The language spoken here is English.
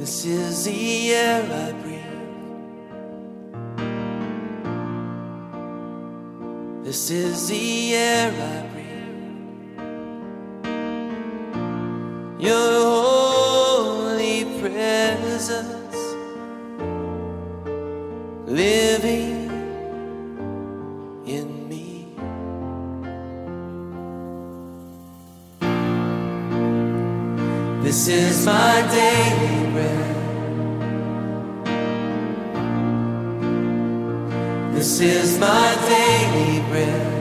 This is the air I breathe. This is the air I breathe. Your holy presence living in me. This is my daily bread. This is my daily bread.